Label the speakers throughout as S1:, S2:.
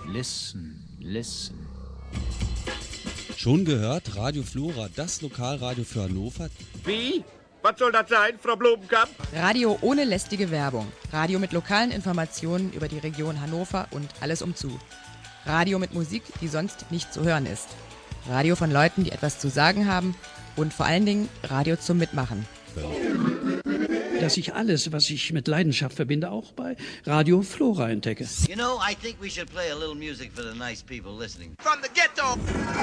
S1: Listen, listen.
S2: Schon gehört? Radio Flora, das Lokalradio für Hannover.
S3: Wie? Was soll das sein, Frau Blumenkamp?
S4: Radio ohne lästige Werbung. Radio mit lokalen Informationen über die Region Hannover und alles umzu. Radio mit Musik, die sonst nicht zu hören ist. Radio von Leuten, die etwas zu sagen haben. Und vor allen Dingen Radio zum Mitmachen.
S5: Dass ich alles, was ich mit Leidenschaft verbinde, auch bei Radio Flora entdecke.
S6: You know, I think we should play a little music for the nice people listening.
S3: From the ghetto!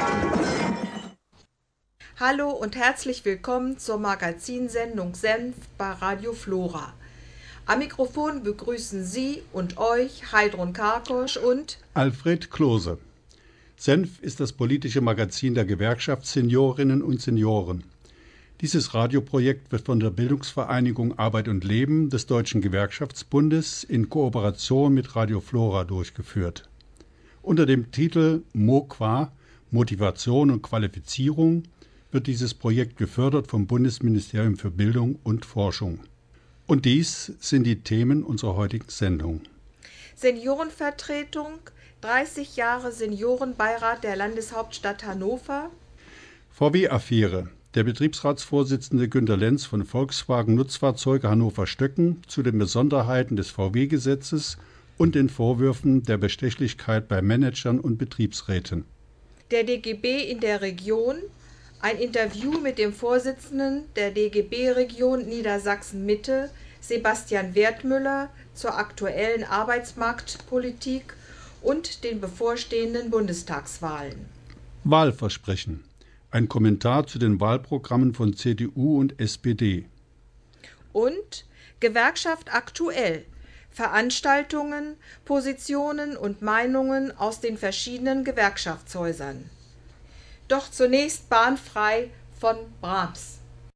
S7: Hallo und herzlich willkommen zur Magazinsendung Senf bei Radio Flora. Am Mikrofon begrüßen Sie und euch Heidrun Karkosch und
S8: Alfred Klose. Senf ist das politische Magazin der Gewerkschaft Seniorinnen und Senioren. Dieses Radioprojekt wird von der Bildungsvereinigung Arbeit und Leben des Deutschen Gewerkschaftsbundes in Kooperation mit Radio Flora durchgeführt. Unter dem Titel MOQUA, Motivation und Qualifizierung, wird dieses Projekt gefördert vom Bundesministerium für Bildung und Forschung. Und dies sind die Themen unserer heutigen Sendung.
S7: Seniorenvertretung, 30 Jahre Seniorenbeirat der Landeshauptstadt Hannover.
S8: VW-Affäre. Der Betriebsratsvorsitzende Günter Lenz von Volkswagen Nutzfahrzeuge Hannover-Stöcken zu den Besonderheiten des VW-Gesetzes und den Vorwürfen der Bestechlichkeit bei Managern und Betriebsräten.
S7: Der DGB in der Region. Ein Interview mit dem Vorsitzenden der DGB-Region Niedersachsen-Mitte, Sebastian Wertmüller, zur aktuellen Arbeitsmarktpolitik und den bevorstehenden Bundestagswahlen.
S8: Wahlversprechen. Ein Kommentar zu den Wahlprogrammen von CDU und SPD.
S7: Und Gewerkschaft aktuell. Veranstaltungen, Positionen und Meinungen aus den verschiedenen Gewerkschaftshäusern. Doch zunächst bahnfrei von Brahms.